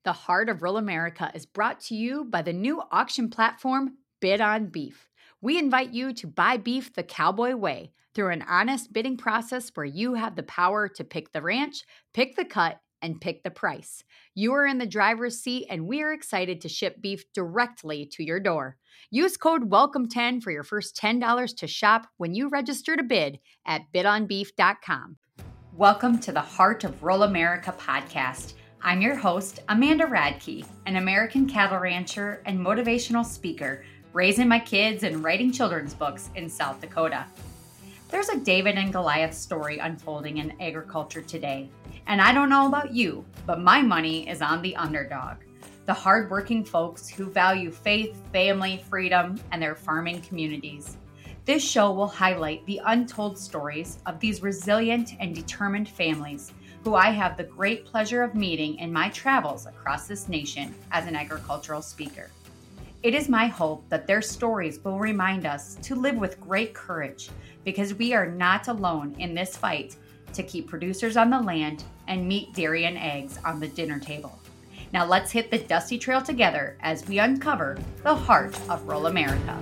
The Heart of Rural America is brought to you by the new auction platform, Bid on Beef. We invite you to buy beef the cowboy way through an honest bidding process where you have the power to pick the ranch, pick the cut, and pick the price. You are in the driver's seat, and we are excited to ship beef directly to your door. Use code WELCOME10 for your first $10 to shop when you register to bid at bidonbeef.com. Welcome to the Heart of Rural America podcast. I'm your host, Amanda Radke, an American cattle rancher and motivational speaker, raising my kids and writing children's books in South Dakota. There's a David and Goliath story unfolding in agriculture today. And I don't know about you, but my money is on the underdog, the hardworking folks who value faith, family, freedom, and their farming communities. This show will highlight the untold stories of these resilient and determined families who I have the great pleasure of meeting in my travels across this nation as an agricultural speaker. It is my hope that their stories will remind us to live with great courage because we are not alone in this fight to keep producers on the land and meat, dairy, and eggs on the dinner table. Now let's hit the dusty trail together as we uncover the heart of rural America.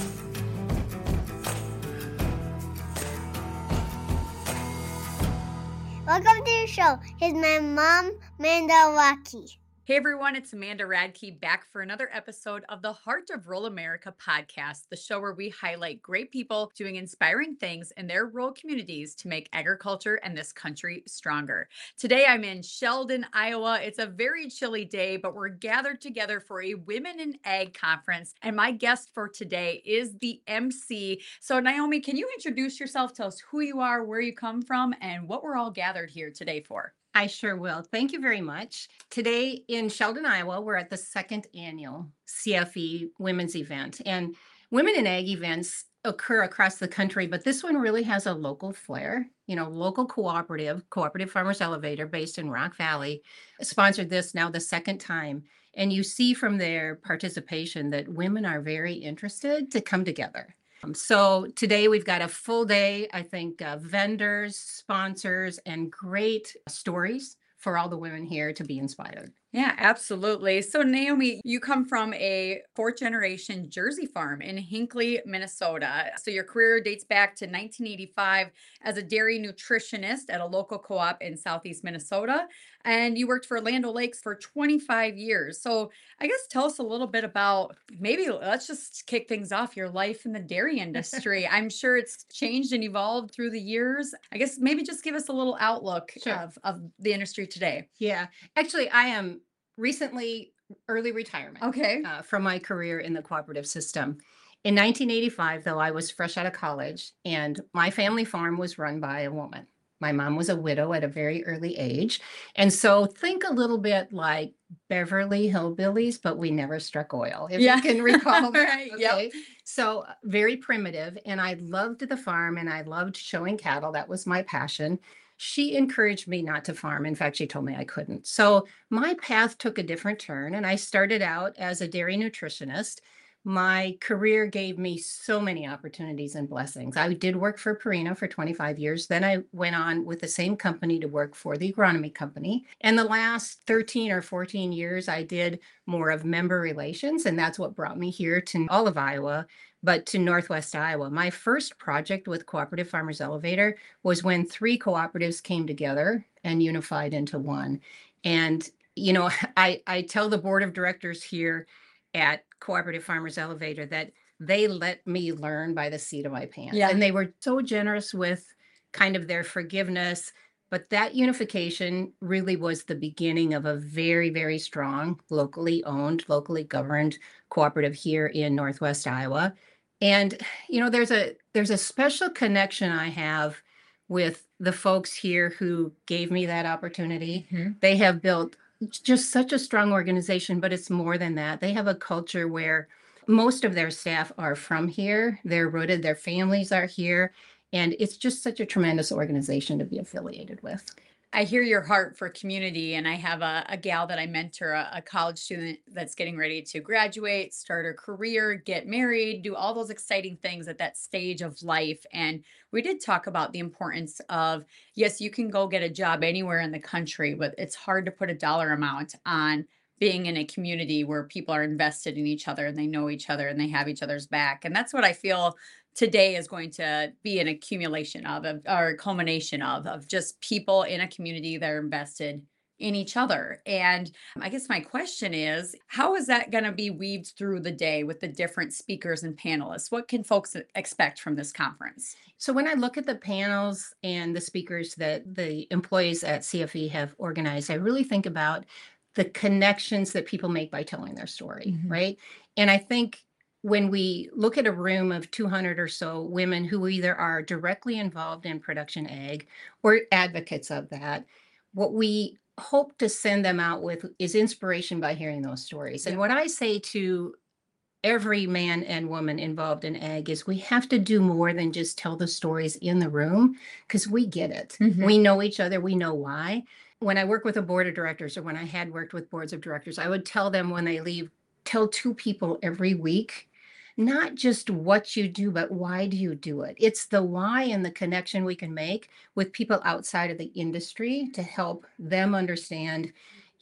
Welcome to the show. Here's my mom, Amanda Radke. Hey everyone, it's Amanda Radke back for another episode of the Heart of Rural America podcast, the show where we highlight great people doing inspiring things in their rural communities to make agriculture and this country stronger. Today I'm in Sheldon, Iowa. It's a very chilly day, but we're gathered together for a Women in Ag conference. And my guest for today is the MC. So Naomi, can you introduce yourself? Tell us who you are, where you come from, and what we're all gathered here today for. I sure will. Thank you very much. Today in Sheldon, Iowa, we're at the second annual CFE Women's event. And Women in Ag events occur across the country, but this one really has a local flair. Local Cooperative Farmers Elevator based in Rock Valley sponsored this now the second time. And you see from their participation that women are very interested to come together. So today we've got a full day, I think, vendors, sponsors, and great stories for all the women here to be inspired. Yeah, absolutely. So Naomi, you come from a fourth generation Jersey farm in Hinckley, Minnesota. So your career dates back to 1985 as a dairy nutritionist at a local co-op in Southeast Minnesota. And you worked for Land O'Lakes for 25 years. So I guess tell us a little bit about, maybe let's just kick things off, your life in the dairy industry. I'm sure it's changed and evolved through the years. I guess maybe just give us a little outlook of the industry today. Yeah, actually, I am recently early retirement from my career in the cooperative system. In 1985, though, I was fresh out of college and my family farm was run by a woman. My mom was a widow at a very early age. And so think a little bit like Beverly Hillbillies, but we never struck oil, if you can recall. Right. Okay. Yep. So very primitive. And I loved the farm and I loved showing cattle. That was my passion. She encouraged me not to farm. In fact, she told me I couldn't. So my path took a different turn and I started out as a dairy nutritionist. My career gave me so many opportunities and blessings. I did work for Purina for 25 years. Then I went on with the same company to work for the agronomy company. And the last 13 or 14 years, I did more of member relations. And that's what brought me here to all of Iowa, but to Northwest Iowa. My first project with Cooperative Farmers Elevator was when 3 cooperatives came together and unified into one. And, I tell the board of directors here at Cooperative Farmers Elevator that they let me learn by the seat of my pants. Yeah. And they were so generous with kind of their forgiveness. But that unification really was the beginning of a very, very strong, locally owned, locally governed cooperative here in Northwest Iowa. And, there's a special connection I have with the folks here who gave me that opportunity. Mm-hmm. They have built just such a strong organization, but it's more than that. They have a culture where most of their staff are from here. They're rooted, their families are here. And it's just such a tremendous organization to be affiliated with. I hear your heart for community, and I have a gal that I mentor, a college student that's getting ready to graduate, start her career, get married, do all those exciting things at that stage of life. And we did talk about the importance of, yes, you can go get a job anywhere in the country, but it's hard to put a dollar amount on being in a community where people are invested in each other and they know each other and they have each other's back. And that's what I feel today is going to be an accumulation or a culmination of just people in a community that are invested in each other. And I guess my question is, how is that going to be weaved through the day with the different speakers and panelists? What can folks expect from this conference? So when I look at the panels and the speakers that the employees at CFE have organized, I really think about the connections that people make by telling their story, Mhm. right? And I think when we look at a room of 200 or so women who either are directly involved in production ag or advocates of that, what we hope to send them out with is inspiration by hearing those stories. And Yeah. what I say to every man and woman involved in ag is we have to do more than just tell the stories in the room because we get it. Mhm. We know each other, we know why. When I work with a board of directors or when I had worked with boards of directors, I would tell them when they leave, tell two people every week, not just what you do, but why do you do it? It's the why and the connection we can make with people outside of the industry to help them understand.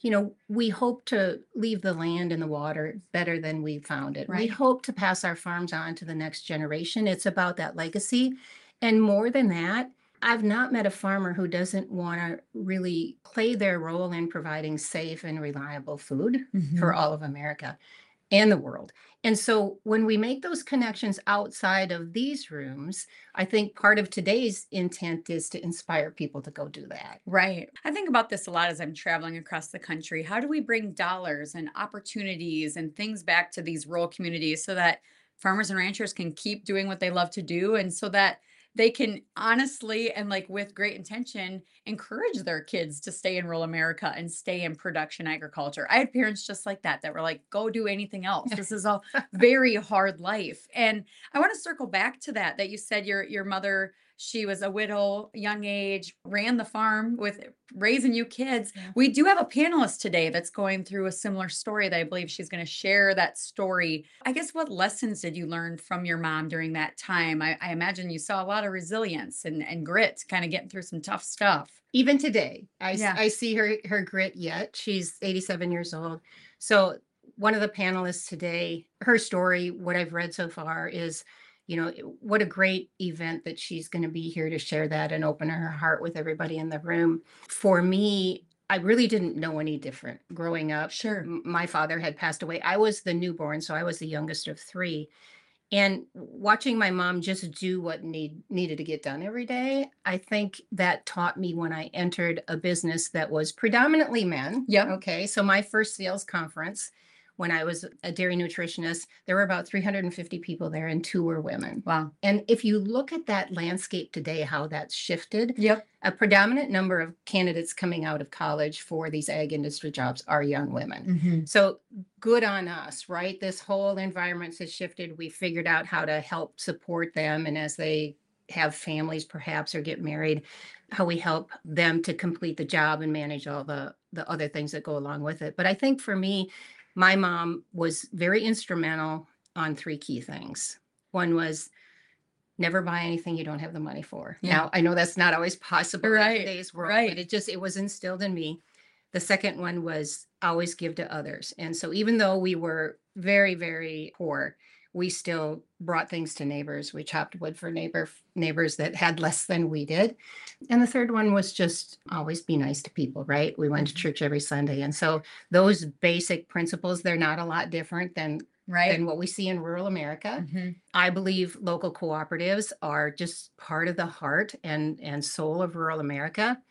We hope to leave the land and the water better than we found it. We Right. hope to pass our farms on to the next generation. It's about that legacy. And more than that, I've not met a farmer who doesn't want to really play their role in providing safe and reliable food for Mhm. all of America and the world. And so when we make those connections outside of these rooms, I think part of today's intent is to inspire people to go do that. Right. I think about this a lot as I'm traveling across the country. How do we bring dollars and opportunities and things back to these rural communities so that farmers and ranchers can keep doing what they love to do and so that they can honestly and like with great intention encourage their kids to stay in rural America and stay in production agriculture. I had parents just like that were like, go do anything else. This is a very hard life. And I want to circle back to that you said your mother, she was a widow, young age, ran the farm with raising you kids. Yeah. We do have a panelist today that's going through a similar story that I believe she's going to share that story. I guess what lessons did you learn from your mom during that time? I imagine you saw a lot of resilience and grit kind of getting through some tough stuff. Even today, Yeah. I see her grit yet. She's 87 years old. So one of the panelists today, her story, what I've read so far is, what a great event that she's going to be here to share that and open her heart with everybody in the room. For me, I really didn't know any different growing up. Sure. My father had passed away. I was the newborn, so I was the youngest of three. And watching my mom just do what needed to get done every day, I think that taught me when I entered a business that was predominantly men. Yep. Okay. So my first sales conference, when I was a dairy nutritionist, there were about 350 people there and two were women. Wow. And if you look at that landscape today, how that's shifted, Yep. a predominant number of candidates coming out of college for these ag industry jobs are young women. Mhm. So good on us, right? This whole environment has shifted. We figured out how to help support them. And as they have families, perhaps, or get married, how we help them to complete the job and manage all the other things that go along with it. But I think for me, my mom was very instrumental on three key things. One was never buy anything you don't have the money for. Yeah. Now, I know that's not always possible Right, in today's world, right. but it was instilled in me. The second one was always give to others. And so even though we were very, very poor, we still brought things to neighbors. We chopped wood for neighbors that had less than we did. And the third one was just always be nice to people, right? We went to Mhm. church every Sunday. And so those basic principles, they're not a lot different than Right. what we see in rural America. Mhm. I believe local cooperatives are just part of the heart and soul of rural America,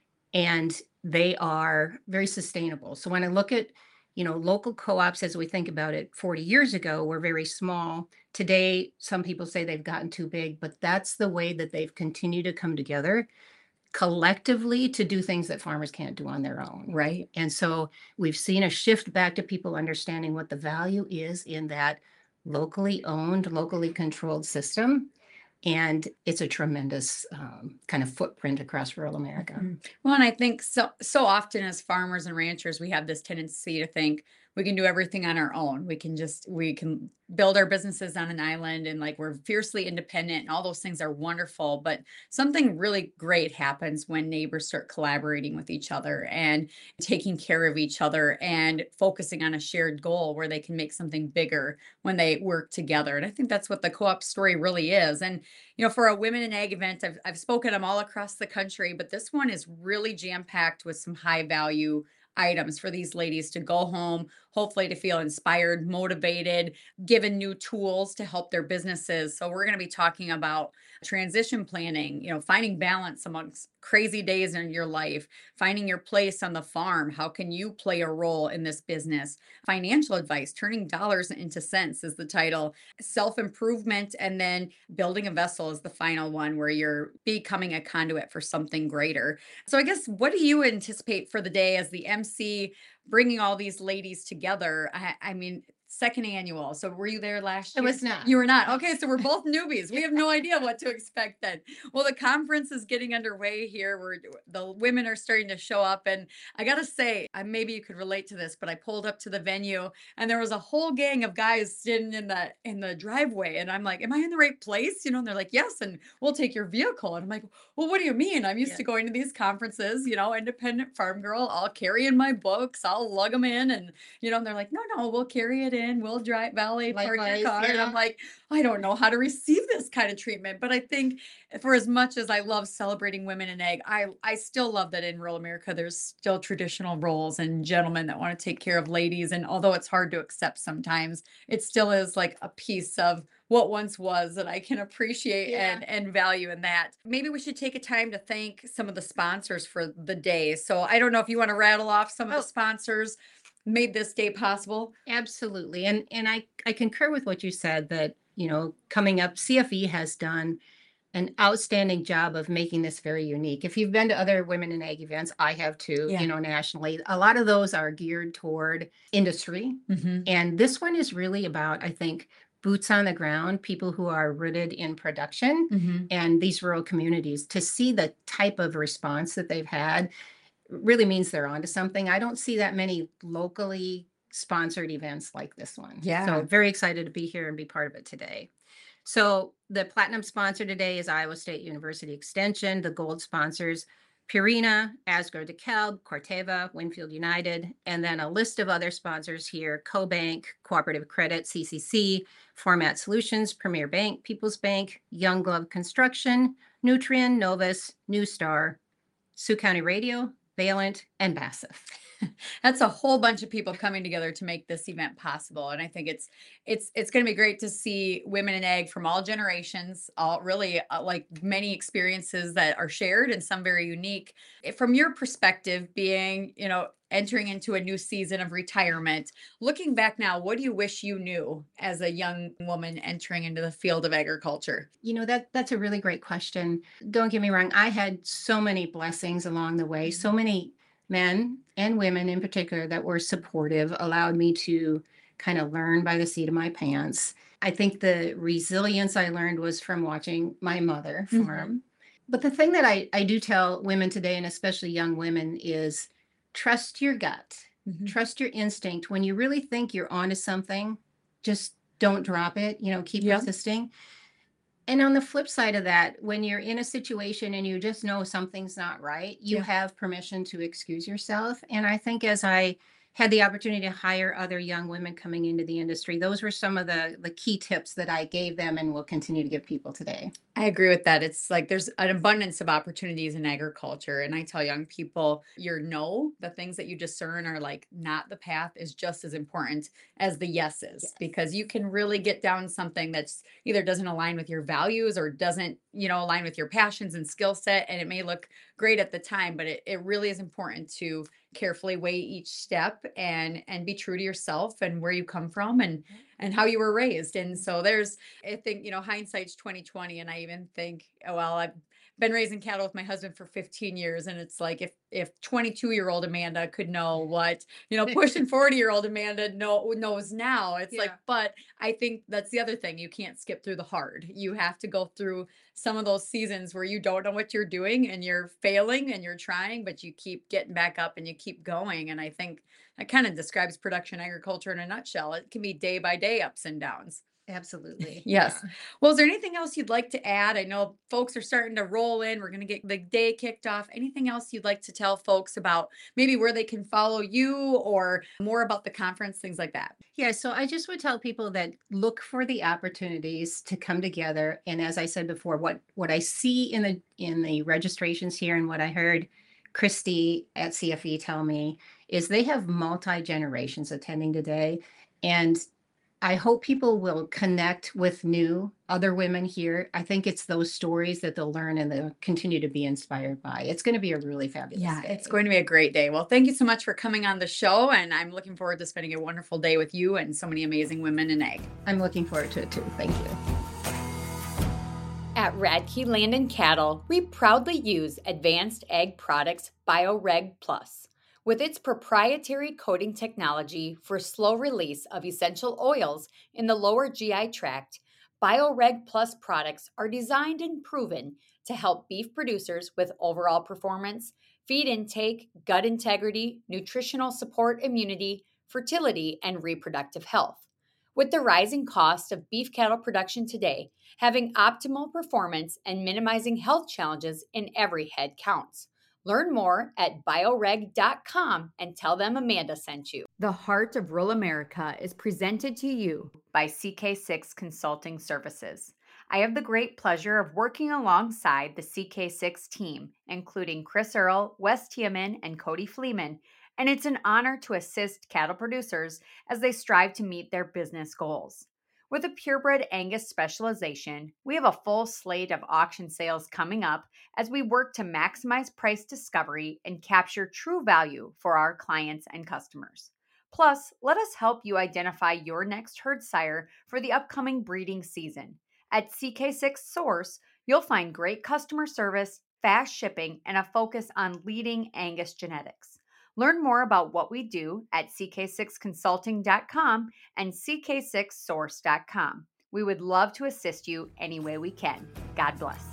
and they are very sustainable. So when I look at, local co-ops as we think about it 40 years ago were very small. Today, some people say they've gotten too big, but that's the way that they've continued to come together collectively to do things that farmers can't do on their own. Right. And so we've seen a shift back to people understanding what the value is in that locally owned, locally controlled system. And it's a tremendous kind of footprint across rural America. Well, and I think so often as farmers and ranchers, we have this tendency to think, we can do everything on our own. We can build our businesses on an island and like we're fiercely independent and all those things are wonderful. But something really great happens when neighbors start collaborating with each other and taking care of each other and focusing on a shared goal where they can make something bigger when they work together. And I think that's what the co-op story really is. And for a women in ag event, I've spoken them all across the country, but this one is really jam-packed with some high value items for these ladies to go home, hopefully to feel inspired, motivated, given new tools to help their businesses. So we're going to be talking about transition planning, finding balance amongst crazy days in your life, finding your place on the farm. How can you play a role in this business? Financial advice, turning dollars into cents is the title, self improvement, and then building a vessel is the final one where you're becoming a conduit for something greater. So, I guess, what do you anticipate for the day as the MC bringing all these ladies together? I mean, second annual. So were you there last It year? was not. You were not. Okay, so we're both newbies. We have no idea what to expect then. Well, the conference is getting underway here. The women are starting to show up, and I got to say, maybe you could relate to this, but I pulled up to the venue, and there was a whole gang of guys sitting in the driveway, and I'm like, "Am I in the right place?" And they're like, "Yes, and we'll take your vehicle." And I'm like, "Well, what do you mean? I'm used Yeah. to going to these conferences, independent farm girl. I'll carry in my books, I'll lug them in, and they're like, "No, no, we'll carry it in. We'll drive valet park your Likewise, car." And I'm yeah. like, I don't know how to receive this kind of treatment. But I think for as much as I love celebrating women in ag, I still love that in rural America, there's still traditional roles and gentlemen that want to take care of ladies. And although it's hard to accept sometimes, it still is like a piece of what once was that I can appreciate Yeah. and value in that. Maybe we should take a time to thank some of the sponsors for the day. So I don't know if you want to rattle off some of the Oh, sponsors made this day possible. absolutely. And I concur with what you said that, coming up, CFE has done an outstanding job of making this very unique. If you've been to other women in ag events, I have too, Yeah. nationally. A lot of those are geared toward industry. Mhm. And this one is really about, I think, boots on the ground, people who are rooted in production Mhm. and these rural communities. To see the type of response that they've had really means they're onto something. I don't see that many locally sponsored events like this one. So Yeah. very excited to be here and be part of it today. So the platinum sponsor today is Iowa State University Extension. The gold sponsors Purina, Asgard DeKalb, Corteva, Winfield United, and then a list of other sponsors here: CoBank, Cooperative Credit, CCC, Format Solutions, Premier Bank, People's Bank, Young Glove Construction, Nutrien, Novus, New Star, Sioux County Radio, Valent, and BASF. That's a whole bunch of people coming together to make this event possible. And I think it's going to be great to see women in ag from all generations, all really like many experiences that are shared and some very unique. From your perspective, being, entering into a new season of retirement, looking back now, what do you wish you knew as a young woman entering into the field of agriculture? That's a really great question. Don't get me wrong, I had so many blessings along the way. So many men and women in particular that were supportive, allowed me to kind of learn by the seat of my pants. I think the resilience I learned was from watching my mother Mhm. farm. But the thing that I do tell women today, and especially young women, is trust your gut, Mhm. trust your instinct. When you really think you're onto something, just don't drop it, keep Yep. persisting. And on the flip side of that, when you're in a situation and you just know something's not right, you Yeah. have permission to excuse yourself. And I think as I had the opportunity to hire other young women coming into the industry, those were some of the key tips that I gave them and will continue to give people today. I agree with that. It's like there's an abundance of opportunities in agriculture. And I tell young people, the things that you discern are like not the path is just as important as the yeses, Yes. because you can really get down something that's either doesn't align with your values or doesn't, align with your passions and skill set. And it may look great at the time, but it really is important to carefully weigh each step and be true to yourself and where you come from and how you were raised. And so I think, hindsight's 2020. And I even think, well, been raising cattle with my husband for 15 years, and it's like if 22-year-old Amanda could know what, pushing 40-year-old Amanda knows now. It's like, Yeah. but I think that's the other thing. You can't skip through the hard. You have to go through some of those seasons where you don't know what you're doing and you're failing and you're trying, but you keep getting back up and you keep going. And I think that kind of describes production agriculture in a nutshell. It can be day by day ups and downs. Absolutely. Yes. Yeah. Well, is there anything else you'd like to add? I know folks are starting to roll in. We're going to get the day kicked off. Anything else you'd like to tell folks about maybe where they can follow you or more about the conference, things like that? Yeah, so I just would tell people that look for the opportunities to come together. And as I said before, what I see in the registrations here and what I heard Christy at CFE tell me is they have multi generations attending today, and I hope people will connect with new other women here. I think it's those stories that they'll learn and they'll continue to be inspired by. It's going to be a really fabulous Yeah, day. it's going to be a great day. Well, thank you so much for coming on the show. And I'm looking forward to spending a wonderful day with you and so many amazing women in ag. I'm looking forward to it too. Thank you. At Radke Land and Cattle, we proudly use Advanced Ag Products BioReg Plus. With its proprietary coating technology for slow release of essential oils in the lower GI tract, BioReg Plus products are designed and proven to help beef producers with overall performance, feed intake, gut integrity, nutritional support, immunity, fertility, and reproductive health. With the rising cost of beef cattle production today, having optimal performance and minimizing health challenges in every head counts. Learn more at bioreg.com and tell them Amanda sent you. The Heart of Rural America is presented to you by CK6 Consulting Services. I have the great pleasure of working alongside the CK6 team, including Chris Earl, Wes Tiemann, and Cody Fleeman, and it's an honor to assist cattle producers as they strive to meet their business goals. With a purebred Angus specialization, we have a full slate of auction sales coming up as we work to maximize price discovery and capture true value for our clients and customers. Plus, let us help you identify your next herd sire for the upcoming breeding season. At CK6 Source, you'll find great customer service, fast shipping, and a focus on leading Angus genetics. Learn more about what we do at ck6consulting.com and ck6source.com. We would love to assist you any way we can. God bless.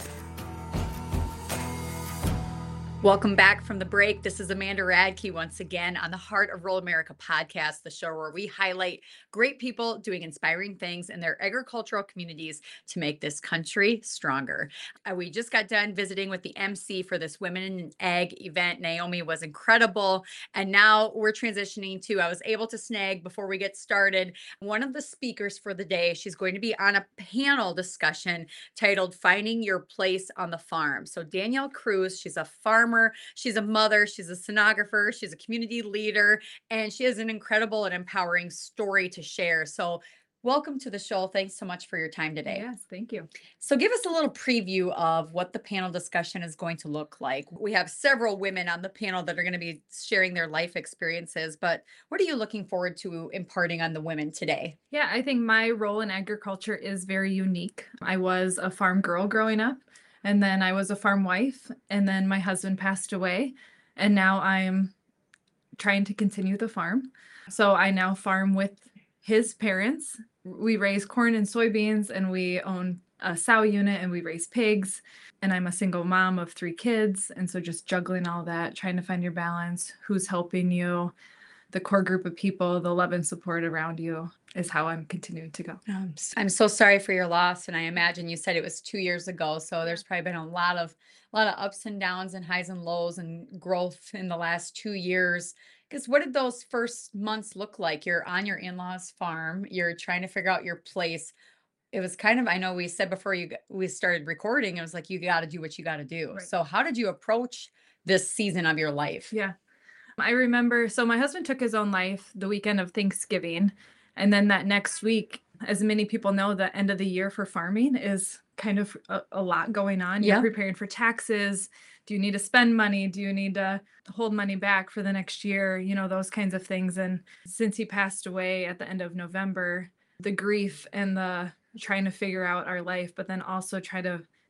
Welcome back from the break. This is Amanda Radke once again on the Heart of Rural America podcast, the show where we highlight great people doing inspiring things in their agricultural communities to make this country stronger. We just got done visiting with the MC for this Women in Ag event. Naomi was incredible. And now we're transitioning to, I was able to snag before we get started, one of the speakers for the day. She's going to be on a panel discussion titled Finding Your Place on the Farm. So Danielle Cruz, she's a farmer, she's a mother, she's a sonographer, she's a community leader, and she has an incredible and empowering story to share. So welcome to the show. Thanks so much for your time today. Yes, thank you. So give us a little preview of what the panel discussion is going to look like. We have several women on the panel that are going to be sharing their life experiences, but what are you looking forward to imparting on the women today? Yeah, I think my role in agriculture is very unique. I was a farm girl growing up, and then I was a farm wife, and then my husband passed away, and now I'm trying to continue the farm. So I now farm with his parents. We raise corn and soybeans, and we own a sow unit, and we raise pigs. And I'm a single mom of 3 kids. And so just juggling all that, trying to find your balance, who's helping you, the core group of people, the love and support around you is how I'm continuing to go. I'm so sorry for your loss. And I imagine you said it was 2 years ago. So there's probably been a lot of ups and downs and highs and lows and growth in the last 2 years. Because what did those first months look like? You're on your in-laws' farm, you're trying to figure out your place. It was kind of, I know we said before we started recording, it was like, you got to do what you got to do. Right. So how did you approach this season of your life? Yeah. I remember, so my husband took his own life the weekend of Thanksgiving. And then that next week, as many people know, the end of the year for farming is kind of a lot going on. Yeah. You're preparing for taxes. Do you need to spend money? Do you need to hold money back for the next year? You know, those kinds of things. And since he passed away at the end of November, the grief and the trying to figure out our life, but then also try to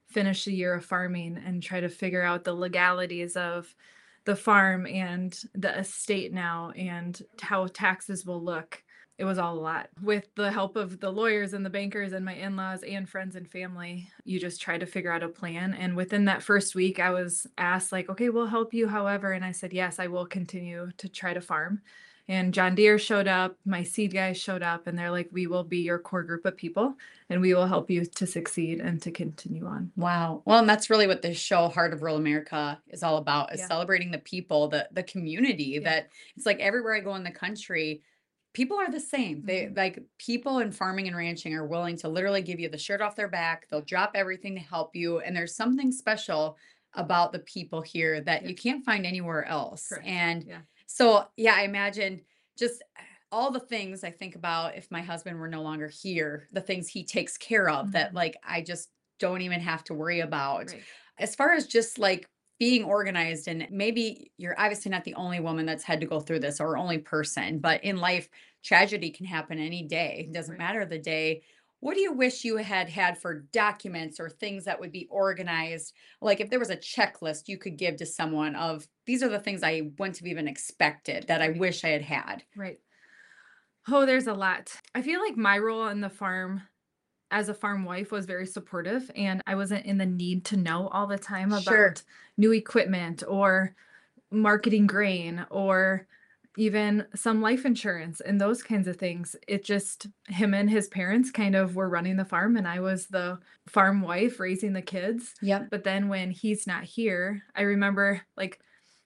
finish a year of farming and try to figure out the legalities of the farm and the estate now and how taxes will look. It was all a lot. With the help of the lawyers and the bankers and my in-laws and friends and family, you just try to figure out a plan. And within that first week, I was asked like, okay, we'll help you however. And I said, yes, I will continue to try to farm. And John Deere showed up, my seed guys showed up, and they're like, we will be your core group of people and we will help you to succeed and to continue on. Wow. Well, and that's really what this show, Heart of Rural America, is all about, is Yeah. celebrating the people, the community Yeah. that it's like everywhere I go in the country, people are the same. They like people in farming and ranching are willing to literally give you the shirt off their back. They'll drop everything to help you. And there's something special about the people here that Yeah. you can't find anywhere else. Correct. And Yeah. so, yeah, I imagine just all the things I think about if my husband were no longer here, the things he takes care of that Mhm. like I just don't even have to worry about. Right. As far as just like being organized, and maybe you're obviously not the only woman that's had to go through this or only person, but in life, tragedy can happen any day. It doesn't Right. matter the day. What do you wish you had had for documents or things that would be organized? Like if there was a checklist you could give to someone of these are the things I wouldn't have even expected that I Right. wish I had had. Right. Oh, there's a lot. I feel like my role in the farm as a farm wife was very supportive, and I wasn't in the need to know all the time Sure. about new equipment or marketing grain or even some life insurance and those kinds of things. It just him and his parents kind of were running the farm, and I was the farm wife raising the kids. Yep. But then when he's not here, I remember like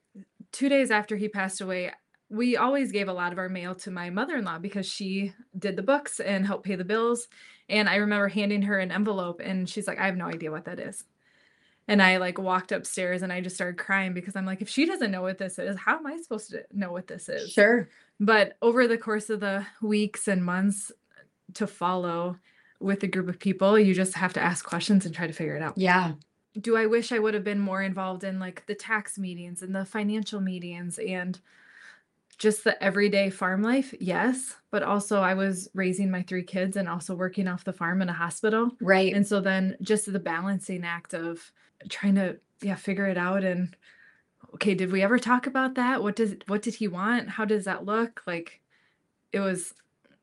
2 days after he passed away, we always gave a lot of our mail to my mother-in-law because she did the books and helped pay the bills, and I remember handing her an envelope, and she's like, "I have no idea what that is." And I, like, walked upstairs, and I just started crying because I'm like, "If she doesn't know what this is, how am I supposed to know what this is?" Sure. But over the course of the weeks and months to follow with a group of people, you just have to ask questions and try to figure it out. Yeah. Do I wish I would have been more involved in, like, the tax meetings and the financial meetings and just the everyday farm life? Yes, but also I was raising my 3 kids and also working off the farm in a hospital, Right. and so then just the balancing act of trying to, yeah, figure it out and, "Okay, did we ever talk about that? What did he want? How does that look?" Like, it was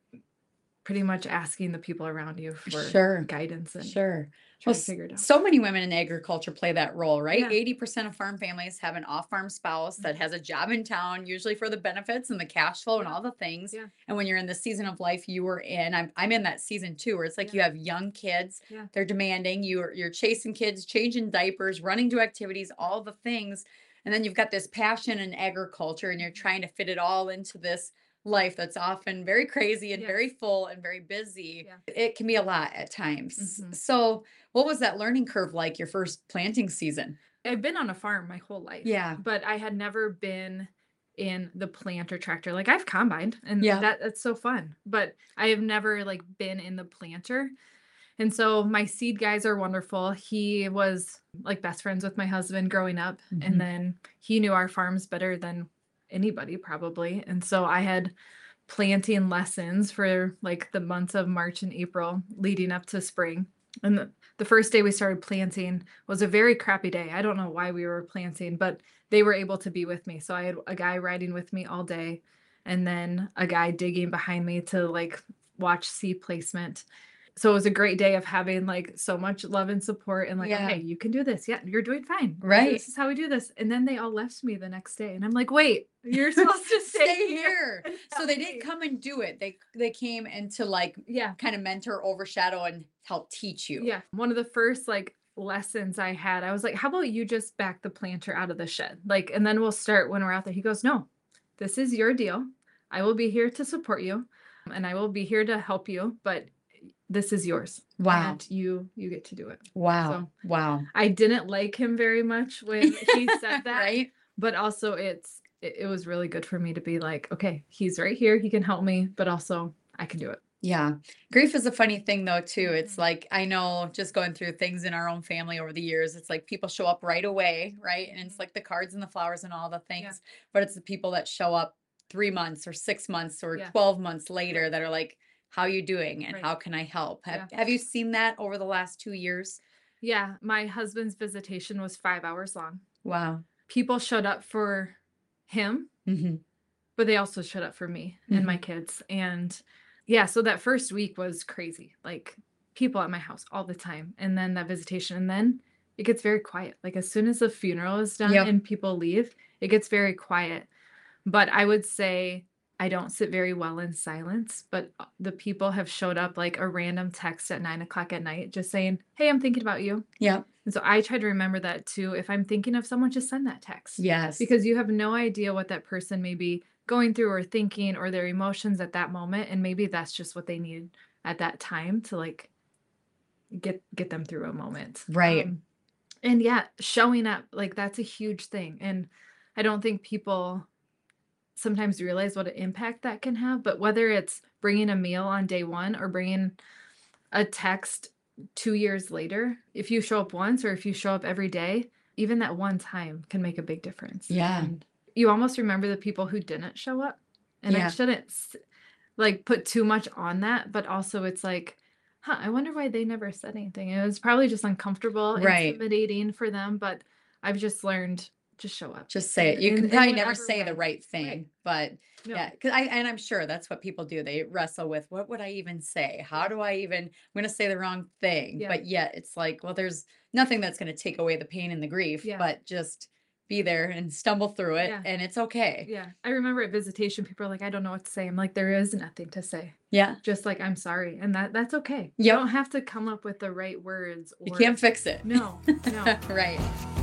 pretty much asking the people around you for Sure. guidance and Sure. Well, trying to figure it out. so many women in agriculture play that role, right? Yeah. 80% of farm families have an off-farm spouse that has a job in town, usually for the benefits and the cash flow and Yeah. all the things. Yeah. And when you're in the season of life you were in, I'm in that season too, where it's like Yeah. you have young kids, Yeah. they're demanding, you're chasing kids, changing diapers, running to activities, all the things. And then you've got this passion in agriculture and you're trying to fit it all into this life that's often very crazy and very Yes. full and very busy. Yeah. It can be a lot at times. Mhm. So, what was that learning curve like your first planting season? I've been on a farm my whole life, Yeah. but I had never been in the planter tractor. Like I've combined and Yeah. that's so fun, but I have never like been in the planter. And so my seed guys are wonderful. He was like best friends with my husband growing up, Mhm. and then he knew our farms better than anybody probably. And so I had planting lessons for like the months of March and April leading up to spring. And the first day we started planting was a very crappy day. I don't know why we were planting, but they were able to be with me. So I had a guy riding with me all day and then a guy digging behind me to like watch seed placement. So it was a great day of having like so much love and support and like, Yeah. okay, you can do this. Yeah, you're doing fine. Right. This is how we do this. And then they all left me the next day. And I'm like, wait, you're supposed to Stay here. and So they help didn't me." come and do it. They came and to like Yeah. kind of mentor, overshadow, and help teach you. Yeah. One of the first like lessons I had, I was like, how about you just back the planter out of the shed? Like, and then we'll start when we're out there. He goes, no, this is your deal. I will be here to support you and I will be here to help you, but this is yours. Wow. And you get to do it. Wow. So Wow. I didn't like him very much when he said that, Right? but also it was really good for me to be like, okay, he's right here. He can help me, but also I can do it. Yeah. Grief is a funny thing though too. It's Mhm. like I know just going through things in our own family over the years, it's like people show up right away, right? And it's Mhm. like the cards and the flowers and all the Yeah. things, but it's the people that show up 3 months or 6 months or Yeah. 12 months later that are like, how you doing and Right. how can I help? Yeah. Have you seen that over the last 2 years? Yeah, my husband's visitation was 5 hours long. Wow. People showed up for him, Hmm. but they also showed up for me and my kids. And yeah, so that first week was crazy. Like people at my house all the time. And then that visitation. And then it gets very quiet. Like as soon as the funeral is done Yep. and people leave, it gets very quiet. But I would say I don't sit very well in silence. But the people have showed up like a random text at 9 o'clock at night, just saying, "Hey, I'm thinking about you." Yep. And so I try to remember that too. If I'm thinking of someone, just send that text Yes. because you have no idea what that person may be going through or thinking or their emotions at that moment. And maybe that's just what they need at that time to like get them through a moment. Right. And yeah, showing up, like that's a huge thing. And I don't think people sometimes realize what an impact that can have. But whether it's bringing a meal on day one or bringing a text 2 years later, if you show up once or if you show up every day, even that one time can make a big difference. Yeah. And you almost remember the people who didn't show up. And I Yeah. shouldn't like put too much on that, but also it's like, huh, I wonder why they never said anything. It was probably just uncomfortable, Right. intimidating for them, but I've just learned just show up. Just say it. You can In probably never whatever say the way. right thing, Right. but No. yeah, and I'm sure that's what people do. They wrestle with what would I even say? How Yeah. do I even, I'm going to say the wrong thing, Yeah. but yet it's like, well, there's nothing that's going to take away the pain and the grief, Yeah. but just be there and stumble through it, Yeah. and it's okay. Yeah. I remember at visitation, people are like, I don't know what to say. I'm like, there is nothing to say. Yeah. Just like, I'm sorry. And that's okay. You Yep. don't have to come up with the right words You or can't fix it. no, no. Right.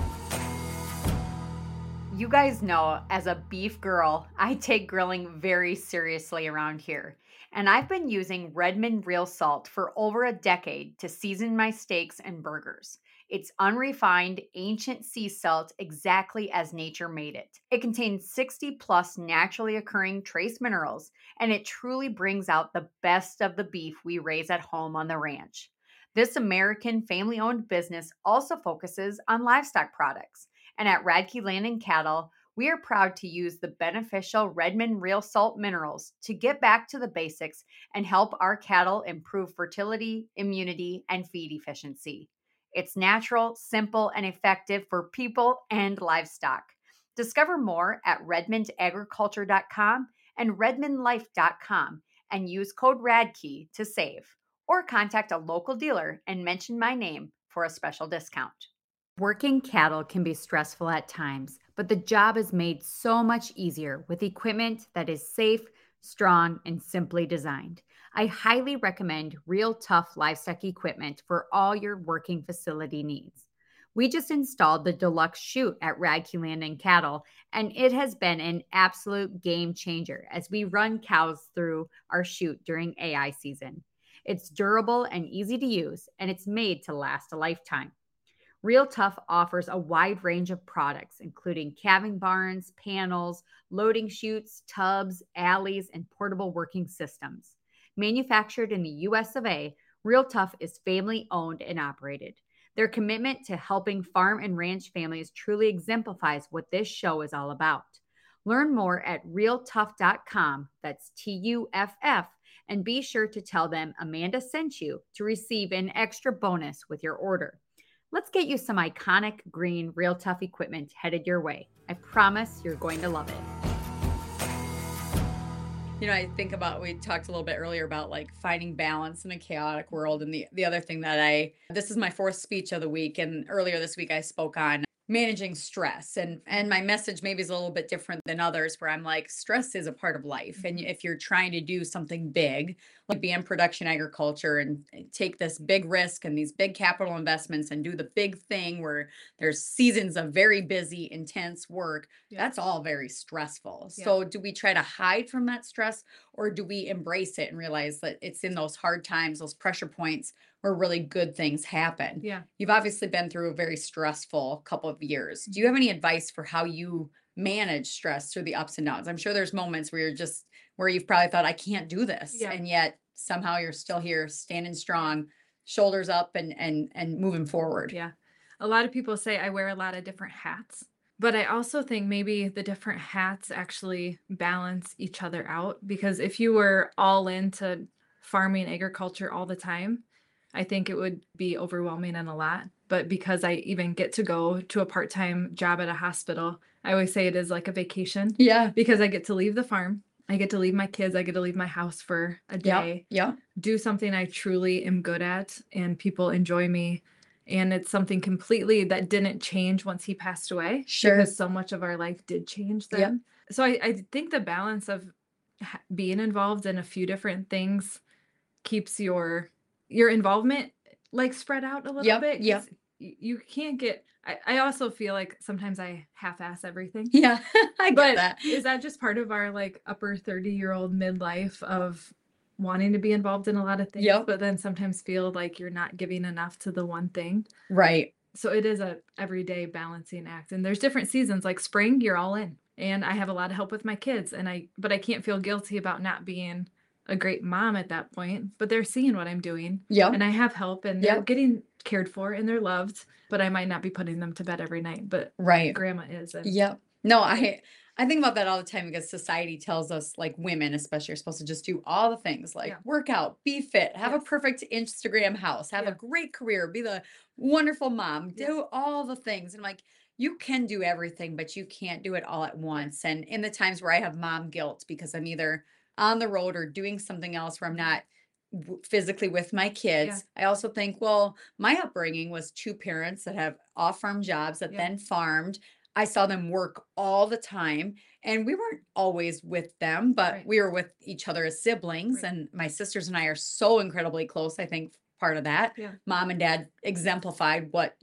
You guys know, as a beef girl, I take grilling very seriously around here. And I've been using Redmond Real Salt for over a decade to season my steaks and burgers. It's unrefined, ancient sea salt exactly as nature made it. It contains 60 plus naturally occurring trace minerals, and it truly brings out the best of the beef we raise at home on the ranch. This American family owned business also focuses on livestock products. And at Radke Land and Cattle, we are proud to use the beneficial Redmond Real Salt minerals to get back to the basics and help our cattle improve fertility, immunity, and feed efficiency. It's natural, simple, and effective for people and livestock. Discover more at redmondagriculture.com and redmondlife.com and use code RADKEY to save. Or contact a local dealer and mention my name for a special discount. Working cattle can be stressful at times, but the job is made so much easier with equipment that is safe, strong, and simply designed. I highly recommend Real Tough livestock equipment for all your working facility needs. We just installed the deluxe chute at Radke Land and Cattle, and it has been an absolute game changer as we run cows through our chute during AI season. It's durable and easy to use, and it's made to last a lifetime. Real Tough offers a wide range of products, including calving barns, panels, loading chutes, tubs, alleys, and portable working systems. Manufactured in the US of A, Real Tough is family owned and operated. Their commitment to helping farm and ranch families truly exemplifies what this show is all about. Learn more at realtough.com, that's TUFF, and be sure to tell them Amanda sent you to receive an extra bonus with your order. Let's get you some iconic green Real Tough equipment headed your way. I promise you're going to love it. You know, I think about, we talked a little bit earlier about like finding balance in a chaotic world. And the other thing that this is my fourth speech of the week. And earlier this week, I spoke on managing stress, and my message maybe is a little bit different than others, where I'm like, stress is a part of life. And if you're trying to do something big, like be in production agriculture and take this big risk and these big capital investments and do the big thing where there's seasons of very busy, intense work, that's all very stressful. So do we try to hide from that stress, or do we embrace it and realize that it's in those hard times, those pressure points, where really good things happen? Yeah. You've obviously been through a very stressful couple of years. Do you have any advice for how you manage stress through the ups and downs? I'm sure there's moments where you've probably thought, I can't do this. Yeah. And yet somehow you're still here, standing strong, shoulders up and moving forward. Yeah. A lot of people say I wear a lot of different hats, but I also think maybe the different hats actually balance each other out, because if you were all into farming agriculture all the time, I think it would be overwhelming and a lot. But because I even get to go to a part-time job at a hospital, I always say it is like a vacation. Yeah. Because I get to leave the farm. I get to leave my kids. I get to leave my house for a day. Yep. Do something I truly am good at and people enjoy me. And it's something completely that didn't change once he passed away. Sure. Because so much of our life did change then. Yep. So I think the balance of being involved in a few different things keeps your involvement like spread out a little bit. 'Cause Yep. you can't get, I also feel like sometimes I half-ass everything. Yeah. I get But that. is that just part of our like upper 30-year-old midlife of wanting to be involved in a lot of things, Yep. but then sometimes feel like you're not giving enough to the one thing? Right. So it is a everyday balancing act. And there's different seasons, like spring, you're all in. And I have a lot of help with my kids, but I can't feel guilty about not being a great mom at that point. But they're seeing what I'm doing, Yep. and I have help, and they're Yep. getting cared for, and they're loved. But I might not be putting them to bed every night, but Right. grandma is. And Yep. No, I think about that all the time because society tells us, like, women especially are supposed to just do all the things, like Yeah. work out, be fit, have a Yes. perfect Instagram house, have a Yeah. great career, be the wonderful mom, Yes. do all the things. And like, you can do everything, but you can't do it all at once. And in the times where I have mom guilt because I'm either on the road or doing something else where I'm not physically with my kids, I also think, well, my upbringing was two parents that have off-farm jobs that Yeah. then farmed. I saw them work all the time, and we weren't always with them, but Right. we were with each other as siblings. Right. And my sisters and I are so incredibly close. I think part of that, Yeah. mom and dad exemplified what,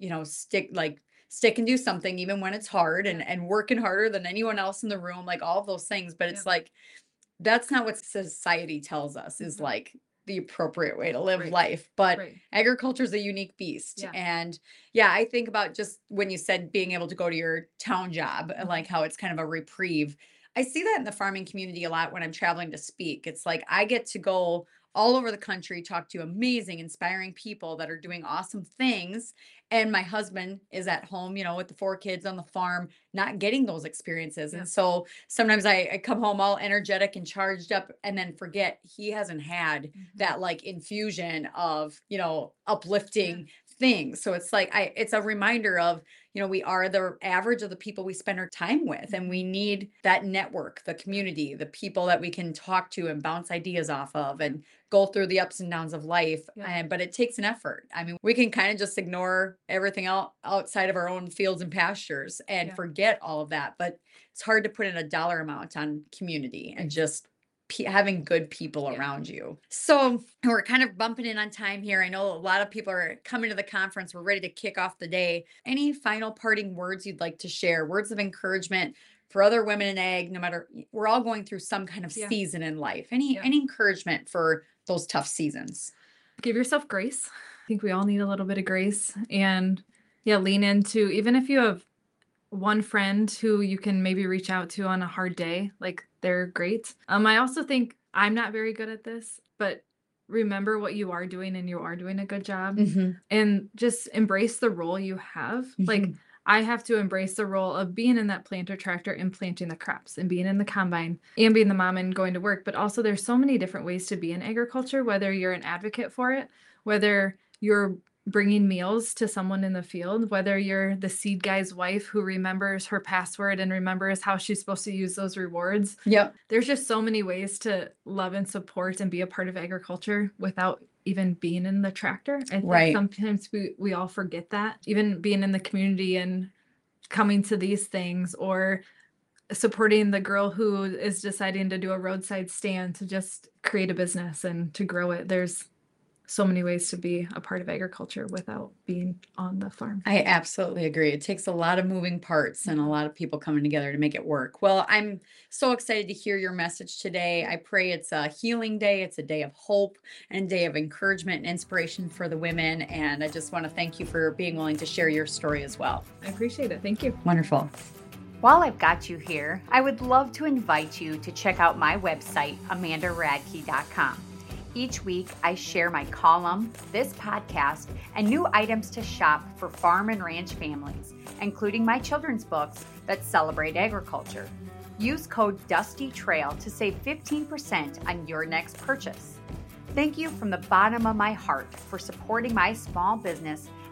stick and do something even when it's hard, Yeah. and working harder than anyone else in the room, like all of those things. But it's Yeah. like, that's not what society tells us is Mhm. like the appropriate way to live Right. life. But Right. agriculture is a unique beast. Yeah. And yeah, I think about just when you said being able to go to your town job and like how it's kind of a reprieve. I see that in the farming community a lot when I'm traveling to speak. It's like I get to go all over the country, talk to amazing, inspiring people that are doing awesome things. And my husband is at home, with the 4 kids on the farm, not getting those experiences. Yeah. And so sometimes I come home all energetic and charged up and then forget he hasn't had Mhm. that like infusion of, uplifting things. So it's like it's a reminder of, we are the average of the people we spend our time with, and we need that network, the community, the people that we can talk to and bounce ideas off of and go through the ups and downs of life. Yeah. But it takes an effort. I mean, we can kind of just ignore everything outside of our own fields and pastures and Yeah. forget all of that. But it's hard to put in a dollar amount on community and just having good people Yeah. around you. So we're kind of bumping in on time here. I know a lot of people are coming to the conference. We're ready to kick off the day. Any final parting words you'd like to share? Words of encouragement for other women in ag, no matter, we're all going through some kind of Yeah. season in life. Any Yeah. encouragement for those tough seasons? Give yourself grace. I think we all need a little bit of grace, and lean into, even if you have one friend who you can maybe reach out to on a hard day, like they're great. I also think I'm not very good at this, but remember what you are doing and you are doing a good job, and just embrace the role you have. Like Mhm. I have to embrace the role of being in that planter tractor and planting the crops and being in the combine and being the mom and going to work. But also there's so many different ways to be in agriculture, whether you're an advocate for it, whether you're bringing meals to someone in the field, whether you're the seed guy's wife who remembers her password and remembers how she's supposed to use those rewards. Yep. There's just so many ways to love and support and be a part of agriculture without even being in the tractor. I think Right. sometimes we all forget that, even being in the community and coming to these things, or supporting the girl who is deciding to do a roadside stand to just create a business and to grow it. There's so many ways to be a part of agriculture without being on the farm. I absolutely agree. It takes a lot of moving parts and a lot of people coming together to make it work. Well, I'm so excited to hear your message today. I pray it's a healing day. It's a day of hope and a day of encouragement and inspiration for the women. And I just want to thank you for being willing to share your story as well. I appreciate it. Thank you. Wonderful. While I've got you here, I would love to invite you to check out my website, amandaradke.com. Each week, I share my column, this podcast, and new items to shop for farm and ranch families, including my children's books that celebrate agriculture. Use code DUSTYTRAIL to save 15% on your next purchase. Thank you from the bottom of my heart for supporting my small business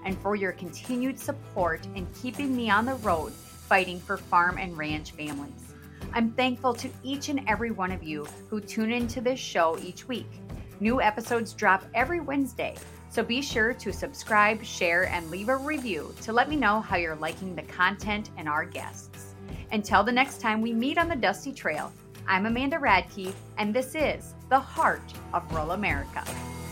and for your continued support in keeping me on the road fighting for farm and ranch families. I'm thankful to each and every one of you who tune into this show each week. New episodes drop every Wednesday, so be sure to subscribe, share, and leave a review to let me know how you're liking the content and our guests. Until the next time we meet on the Dusty Trail, I'm Amanda Radke, and this is the Heart of Rural America.